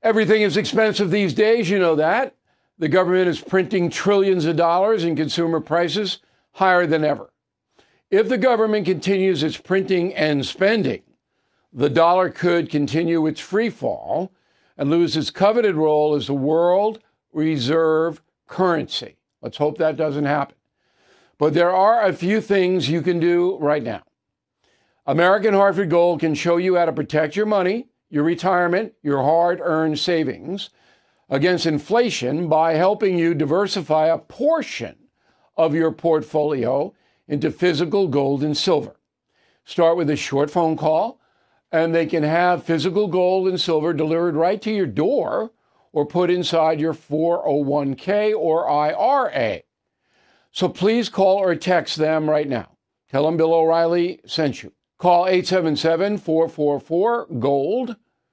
Everything is expensive these days, you know that. The government is printing trillions of dollars and consumer prices higher than ever. If the government continues its printing and spending, the dollar could continue its free fall and lose its coveted role as the world reserve currency. Let's hope that doesn't happen. But there are a few things you can do right now. American Hartford Gold can show you how to protect your money, your retirement, your hard-earned savings against inflation by helping you diversify a portion of your portfolio into physical gold and silver. Start with a short phone call, and they can have physical gold and silver delivered right to your door or put inside your 401k or IRA. So please call or text them right now. Tell them Bill O'Reilly sent you. Call 877-444-GOLD,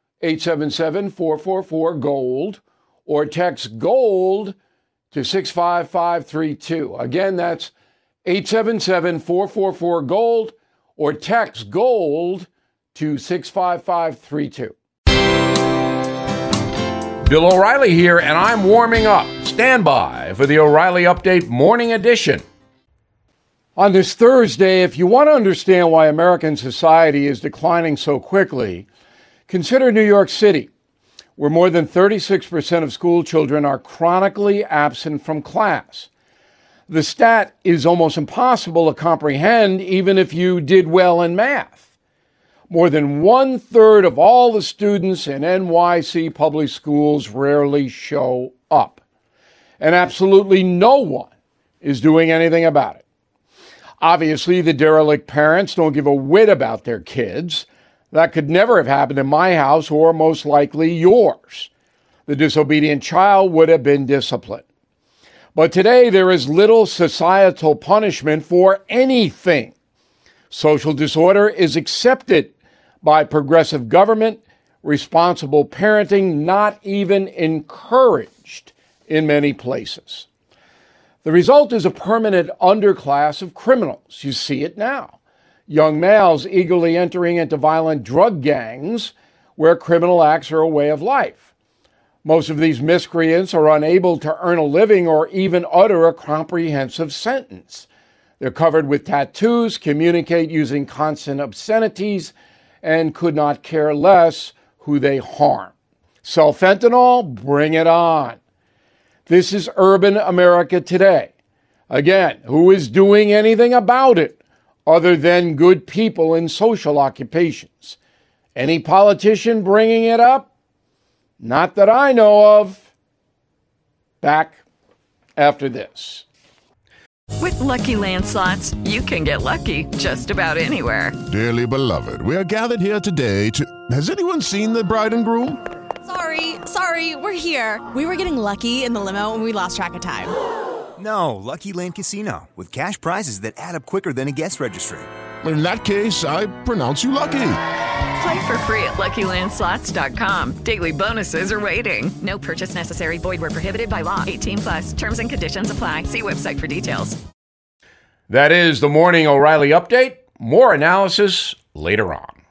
877-444-GOLD, or text GOLD to 65532. Again, that's 877-444-GOLD, or text GOLD to 65532. Bill O'Reilly here, and I'm warming up. Stand by for the O'Reilly Update Morning Edition. On this Thursday, if you want to understand why American society is declining so quickly, consider New York City, where more than 36% of school children are chronically absent from class. The stat is almost impossible to comprehend even if you did well in math. More than 1/3 of all the students in NYC public schools rarely show up. And absolutely no one is doing anything about it. Obviously, the derelict parents don't give a whit about their kids. That could never have happened in my house or most likely yours. The disobedient child would have been disciplined. But today there is little societal punishment for anything. Social disorder is accepted by progressive government, responsible parenting not even encouraged in many places. The result is a permanent underclass of criminals. You see it now. Young males eagerly entering into violent drug gangs where criminal acts are a way of life. Most of these miscreants are unable to earn a living or even utter a comprehensive sentence. They're covered with tattoos, communicate using constant obscenities, and could not care less who they harm. Sell fentanyl? Bring it on. This is urban America today. Again, who is doing anything about it other than good people in social occupations? Any politician bringing it up? Not that I know of. Back after this. With Lucky Land Slots, you can get lucky just about anywhere. Dearly beloved, we are gathered here today to... Has anyone seen the bride and groom? Sorry, we're here. We were getting lucky in the limo and we lost track of time. No, Lucky Land Casino, with cash prizes that add up quicker than a guest registry. In that case, I pronounce you lucky. Play for free at LuckyLandSlots.com. Daily bonuses are waiting. No purchase necessary. Void where prohibited by law. 18+. Terms and conditions apply. See website for details. That is the Morning O'Reilly Update. More analysis later on.